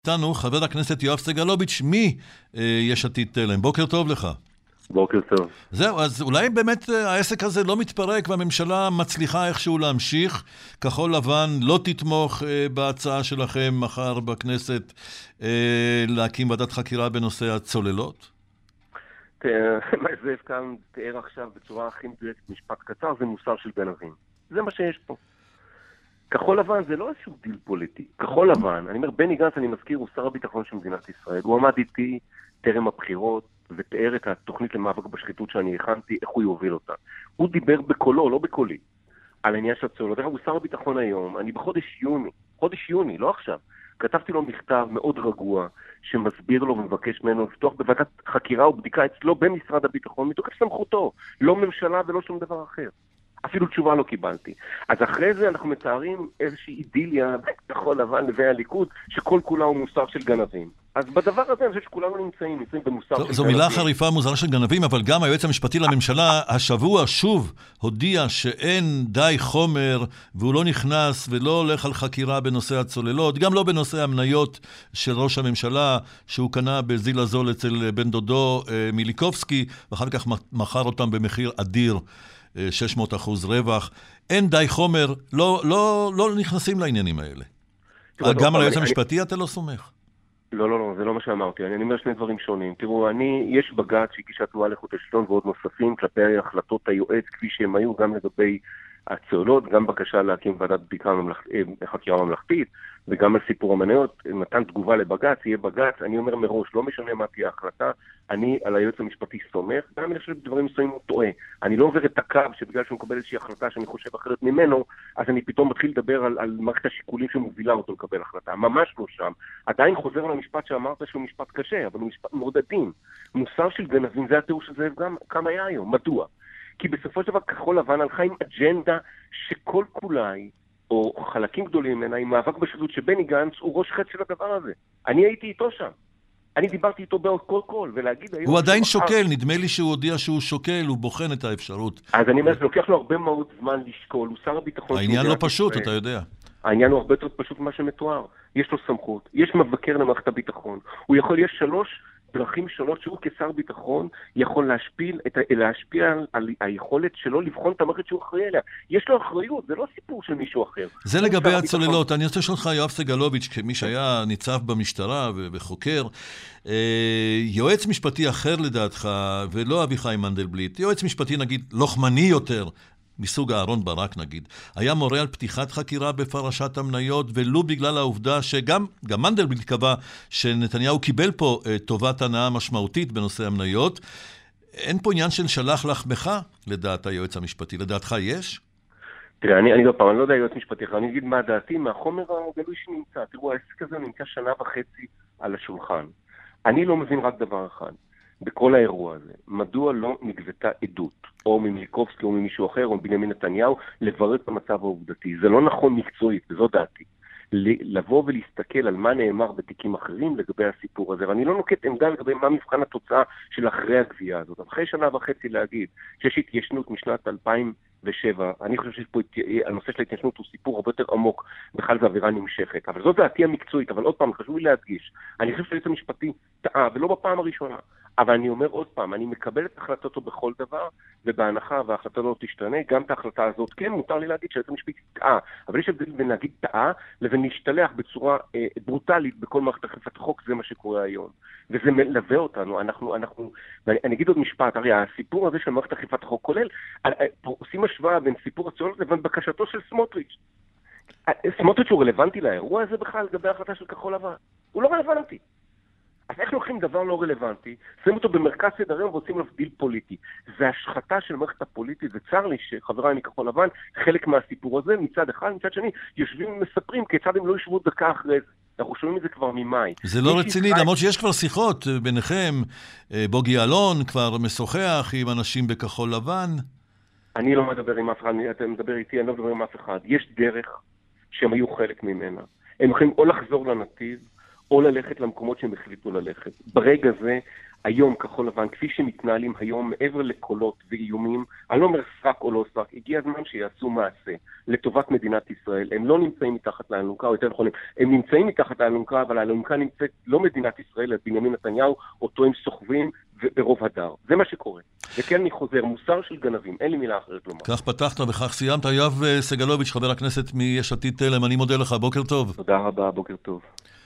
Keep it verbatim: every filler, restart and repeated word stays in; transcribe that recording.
איתנו חבר הכנסת יואב סגלוביץ' מי יש עתיד תלם. בוקר טוב לך. בוקר טוב. זהו, אז אולי באמת העסק הזה לא מתפרק והממשלה מצליחה איכשהו להמשיך. כחול לבן לא תתמוך בהצעה שלכם מחר בכנסת להקים ועדת חקירה בנושא הצוללות? מה זאב כאן תיאר עכשיו בצורה הכי מדויקת משפט קצר, זה מוסר של גנבים. זה מה שיש פה. כחול לבן זה לא איזשהו דיל פוליטי. כחול לבן, אני אומר, בני גנץ, אני מזכיר, הוא שר הביטחון של מדינת ישראל. הוא עמד איתי טרם הבחירות ותיאר את התוכנית למאבק בשחיתות שאני הכנתי, איך הוא יוביל אותה. הוא דיבר בקולו, לא בקולי, על העניין של הצוללות. הוא שר הביטחון היום, אני בחודש יוני, חודש יוני, לא עכשיו, כתבתי לו מכתב מאוד רגוע, שמסביר לו ומבקש ממנו לפתוח בוועדת חקירה ובדיקה אצלו במשרד הביטחון, מתוקף סמכותו, לא ממשלה ולא שום דבר אחר. אפילו תשובה לא קיבלתי. אז אחרי זה אנחנו מתארים איזושהי אידיליה כחול לבן לבין הליכוד, שכל כולה הוא מוסר של גנבים. אז בדבר הזה אני חושב שכולנו נמצאים, נמצאים במוסר של גנבים. זו מילה חריפה, מוסר של גנבים, אבל גם היועץ המשפטי לממשלה השבוע שוב הודיע שאין די חומר, והוא לא נכנס ולא הולך על חקירה בנושא הצוללות, גם לא בנושא המניות של ראש הממשלה, שהוא קנה בזיל הזול אצל בן דודו מיליקובסקי, ואחר כך מכר אותם במחיר אדיר. שש מאות אחוז רווח, אין די חומר, לא, לא, לא נכנסים לעניינים האלה. גם על היועץ המשפטי אתה לא סומך? לא, לא, לא, זה לא מה שאמרתי. אני אומר שני דברים שונים. תראו, אני, יש בג"ץ שהגישה תנועה לאיכות השלטון ועוד נוספים כלפי החלטות היועץ כפי שהם היו, גם לגבי הצוללות, גם בקשה להקים ועדת בדיקה חקירה ממלכתית, וגם על סיפור המניות, מתן תגובה לבג"ץ, יהיה בג"ץ, אני אומר מראש, לא משנה מה תהיה ההחלטה, אני על היועץ המשפטי סומך, גם אני חושב שדברים מסוימים הוא טועה. אני לא עובר את הקו שבגלל שהוא מקבל איזושהי החלטה שאני חושב אחרת ממנו, אז אני פתאום מתחיל לדבר על, על מערכת השיקולים שמובילה אותו לקבל החלטה. ממש לא שם. עדיין חוזר על המשפט שאמרת שהוא משפט קשה, אבל הוא משפט מאוד עדין. מוסר של גנבים, זה התיאור של זאב גם כמה היה היום. מדוע? כי בסופו של דבר כחול לבן הלכה עם אג'נדה שכל כולאי, או חלקים גדולים ממנה, עם מאבק בשחיתות שבני גנץ הוא ראש חץ של הדבר הזה. אני הייתי איתו שם. אני דיברתי איתו בעוד כל כל, ולהגיד... הוא עדיין שוקל, נדמה לי שהוא הודיע שהוא שוקל, הוא בוחן את האפשרות. אז אני אומר, זה לוקח לו הרבה מאוד זמן לשקול, הוא שר הביטחון... העניין לא פשוט, אתה יודע. העניין הוא הרבה יותר פשוט ממה שמתואר. יש לו סמכות, יש מבקר למערכת הביטחון. הוא יכול, יש שלוש דרכים שונות שהוא כשר ביטחון יכול להשפיע, את, להשפיע על, על היכולת שלו לבחון את המערכת שהוא אחראי אליה. יש לו אחריות, זה לא סיפור של מישהו אחר. זה לגבי הצוללות. אני רוצה לשאול אותך, יואב סגלוביץ', כמי שהיה ניצב במשטרה וחוקר, יועץ משפטי אחר לדעתך, ולא אביחי מנדלבליט, יועץ משפטי נגיד לוחמני יותר, מסוג אהרון ברק נגיד, היה מורה על פתיחת חקירה בפרשת המניות, ולו בגלל העובדה שגם גם מנדלבליט קבע שנתניהו קיבל פה uh, טובת הנאה משמעותית בנושא המניות. אין פה עניין של שלח לחמך לדעת היועץ המשפטי, לדעתך יש? תראה, אני, אני לא פעם, אני לא יודע יועץ משפטי, אני אגיד מה דעתי, מהחומר הגלוי שנמצא. תראו, העסק הזה נמצא שנה וחצי על השולחן. אני לא מבין רק דבר אחד. בכל האירוע הזה, מדוע לא נגבתה עדות, או ממיליקובסקי או ממישהו אחר, או מבנימין נתניהו, לברר את המצב העובדתי. זה לא נכון מקצועית, וזו דעתי. לבוא ולהסתכל על מה נאמר בתיקים אחרים לגבי הסיפור הזה, ואני לא נוקט עמדה לגבי מה מבחן התוצאה של אחרי הגבייה הזאת. אחרי שנה וחצי להגיד שיש התיישנות משנת אלפיים ושבע, אני חושב שהנושא של ההתיישנות הוא סיפור הרבה יותר עמוק, בכלל זה עבירה נמשכת, אבל זאת דעתי המקצועית, אבל עוד פעם, חשוב לי להדגיש, אני חושב שהיועץ המשפטי טעה, ולא בפעם הראשונה, אבל אני אומר עוד פעם, אני מקבל את החלטתו בכל דבר, ובהנחה וההחלטה לא תשתנה, גם את ההחלטה הזאת, כן, מותר לי להגיד שהיועץ המשפטי טעה, אבל יש הבדל בין להגיד טעה, לבין להשתלח בצורה אה, ברוטלית בכל מערכת אכיפת החוק, זה מה שקורה היום. וזה מלווה אותנו, אנחנו, אנחנו, ואני אני אגיד עוד משפט, הרי הסיפור הזה של מערכת אכיפת החוק כולל, עושים השוואה בין סיפור הציונות לבין בקשתו של סמוטריץ'. סמוטריץ' הוא רלוונטי לאירוע הזה בכלל לגבי ההחלטה של כחול לבן. הוא לא רלוונטי. אז איך לוקחים דבר לא רלוונטי, שמים אותו במרכז סדר היום ועושים לו דיל פוליטי. זה השחתה של מערכת הפוליטית, וצר לי שחבריי מכחול לבן, חלק מהסיפור הזה, מצד אחד, מצד שני, יושבים ומספרים כיצד הם לא ישבו דקה אחרי זה. אנחנו שומעים את זה כבר ממאי. זה לא רציני, ישראל... למרות שיש כבר שיחות ביניכם, בוגי אלון כבר משוחח עם אנשים בכחול לבן. אני לא מדבר עם אף אחד, אתה מדבר איתי, אני לא מדבר עם אף אחד. יש דרך שהם היו חלק ממנה. הם יכולים או לחזור לנתיב, או ללכת למקומות שהם החליטו ללכת. ברגע זה, היום כחול לבן, כפי שמתנהלים היום מעבר לקולות ואיומים, אני לא אומר סרק או לא סרק, הגיע הזמן שיעשו מעשה לטובת מדינת ישראל. הם לא נמצאים מתחת לאלונקה, או יותר נכונים, הם נמצאים מתחת לאלונקה, אבל האלונקה נמצאת לא מדינת ישראל, אלא בנימין נתניהו, אותו הם סוחבים ברוב הדר. זה מה שקורה. וכן אני חוזר, מוסר של גנבים, אין לי מילה אחרת לומר. כך פתחת וכך סיימת. יואב סגלוביץ', חבר הכנסת מיש עתיד תלם, אני מודה לך, בוקר טוב. תודה רבה, בוקר טוב.